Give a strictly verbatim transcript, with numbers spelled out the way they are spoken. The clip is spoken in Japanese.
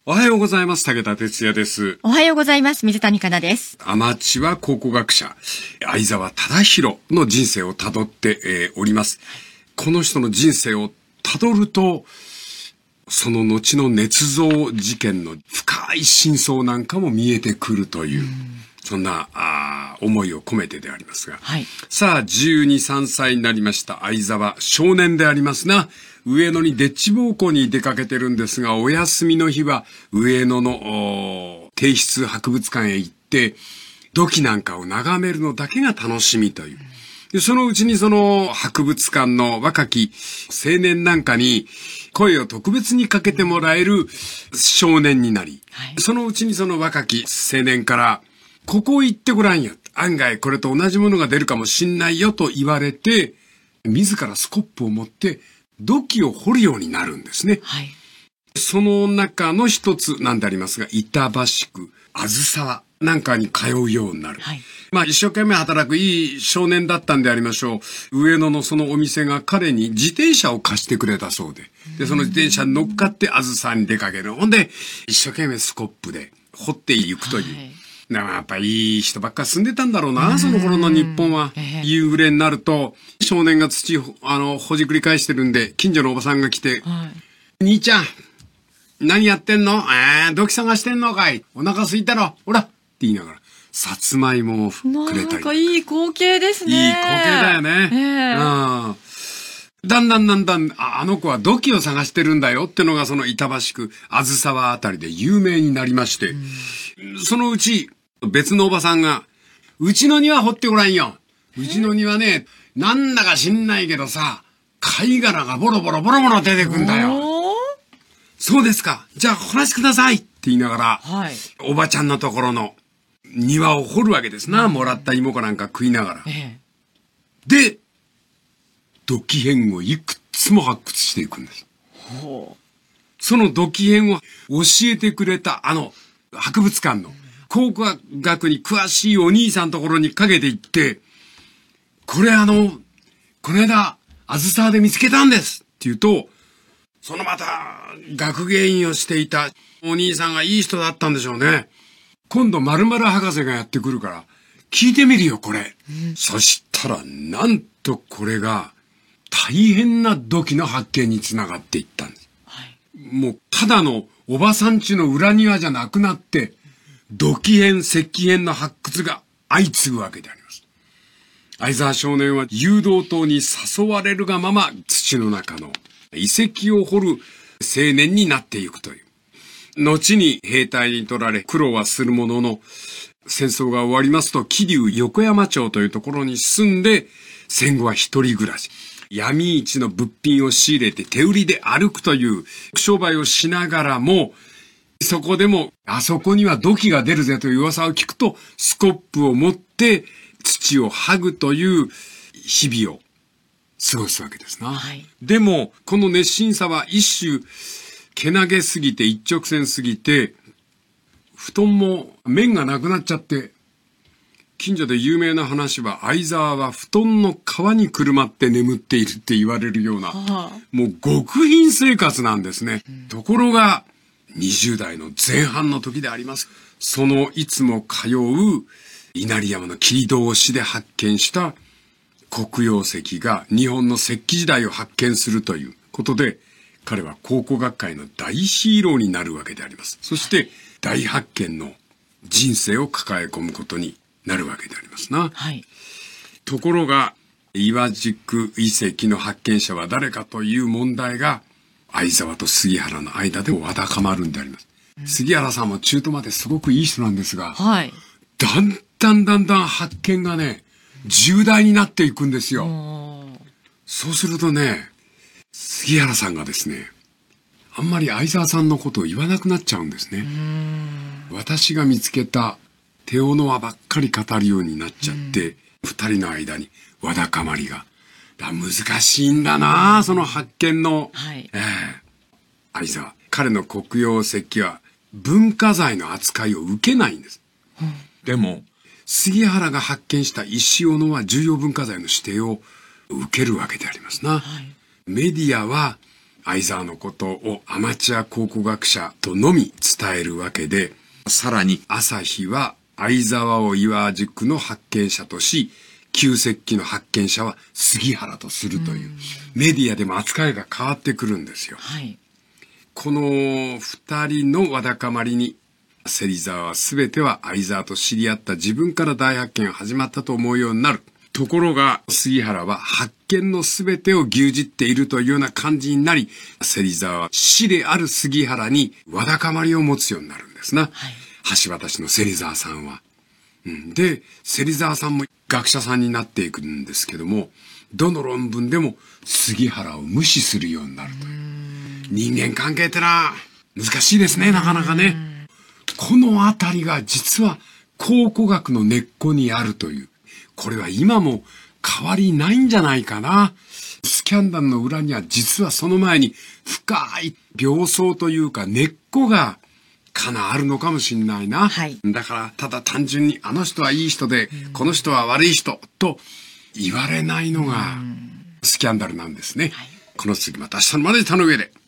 おはようございます。武田哲也です。 おはようございます。水谷香奈です。 アマチュア考古学者、相沢忠弘の人生をたどって、えー、おります。この人の人生をたどると、その後の捏造事件の深い真相なんかも見えてくるという、うそんなあ思いを込めてでありますが、 はい、さあ、じゅうに、さんさいになりました相沢少年でありますな。上野にデッチ奉公に出かけてるんですが、お休みの日は上野の帝室博物館へ行って、土器なんかを眺めるのだけが楽しみという。でそのうちにその博物館の若き青年なんかに声を特別にかけてもらえる少年になり、はい、そのうちにその若き青年から、ここ行ってごらんよ。案外これと同じものが出るかもしんないよと言われて、自らスコップを持って土器を掘るようになるんですね。はい、その中の一つなんでありますが、板橋区、あずさわなんかに通うようになる。はい、まあ一生懸命働くいい少年だったんでありましょう。上野のそのお店が彼に自転車を貸してくれたそうで。で、その自転車に乗っかってあずさわに出かける。ほんで、一生懸命スコップで掘っていくという。はい、だからやっぱいい人ばっか住んでたんだろうな、その頃の日本は。夕暮れになると、少年が土を、あの、ほじくり返してるんで、近所のおばさんが来て、はい、兄ちゃん、何やってんの？えー、土器探してんのかい？お腹空いたろ？ほらって言いながら、さつまいもをくれたり。 なんかいい光景ですね。 いい光景だよね。えー、うん。だんだんだんだん、あ、あの子は土器を探してるんだよってのがその板橋区、あずさわあたりで有名になりまして、うん、そのうち別のおばさんが、うちの庭掘ってごらんよ。うちの庭ね、なんだか知んないけどさ、貝殻がボロボロボロボロ出てくんだよ。そうですか。じゃあ掘らせてくださいって言いながら、はい、おばちゃんのところの庭を掘るわけですな。もらった芋かなんか食いながら。ええ、で、土器片をいくつも発掘していくんです。ほう、その土器片を教えてくれたあの博物館の考古学に詳しいお兄さんのところにかけていって、これあの、この間、あずさわで見つけたんですって言うと、そのまた学芸員をしていたお兄さんがいい人だったんでしょうね。今度〇〇博士がやってくるから聞いてみるよこれ、うん、そしたらなんとこれが大変な土器の発見につながっていったんです、はい、もうただのおばさん家の裏庭じゃなくなって土器片石器片の発掘が相次ぐわけであります。相沢少年は誘導灯に誘われるがまま土の中の遺跡を掘る青年になっていくという。後に兵隊に取られ苦労はするものの、戦争が終わりますと桐生横山町というところに住んで、戦後は一人暮らし。闇市の物品を仕入れて手売りで歩くという商売をしながらも、そこでもあそこには土器が出るぜという噂を聞くと、スコップを持って土を剥ぐという日々を過ごすわけですな。はい、でも、この熱心さは一種、けなげすぎて一直線すぎて、布団も面がなくなっちゃって、近所で有名な話は、相沢は布団の皮にくるまって眠っているって言われるような、はあ、もう極貧生活なんですね。うん、ところが、にじゅう代の前半の時であります。そのいつも通う稲荷山の切通しで発見した黒曜石が日本の石器時代を発見するということで、彼は考古学界の大ヒーローになるわけであります。そして大発見の人生を抱え込むことになるわけでありますな。はい、ところが岩宿遺跡の発見者は誰かという問題が相沢と杉原の間でわだかまるんであります。うん、杉原さんも中途まですごくいい人なんですが、はい、だんだんだんだん発見がね重大になっていくんですよ。そうするとね、杉原さんがですね、あんまり相沢さんのことを言わなくなっちゃうんですね。うーん、私が見つけたテオノアばっかり語るようになっちゃって、二人の間にわだかまりが。だ難しいんだな、その発見の。はい、えー、相沢、彼の黒曜石は文化財の扱いを受けないんです。うん、でも、杉原が発見した石斧は重要文化財の指定を受けるわけでありますな。はい、メディアは相沢のことをアマチュア考古学者とのみ伝えるわけで、さらに朝日は相沢を岩宿の発見者とし、旧石器の発見者は杉原とするという、メディアでも扱いが変わってくるんですよ。 はい、 この二人のわだかまりに、芹沢は全ては相沢と知り合った自分から大発見が始まったと思うようになる。ところが杉原は発見の全てを牛耳っているというような感じになり、芹沢は師である杉原にわだかまりを持つようになるんですな。はい、橋渡しの芹沢さんは。うん、で、芹沢さんも学者さんになっていくんですけども、どの論文でも杉原を無視するようになるという。人間関係ってのは難しいですね、なかなかね。このあたりが実は考古学の根っこにあるという。これは今も変わりないんじゃないかな。スキャンダルの裏には実はその前に深い病巣というか根っこがかなあるのかもしれないな。はい、だからただ単純にあの人はいい人で、うん、この人は悪い人と言われないのがスキャンダルなんですね。はい、この次また明日のまで他の上で。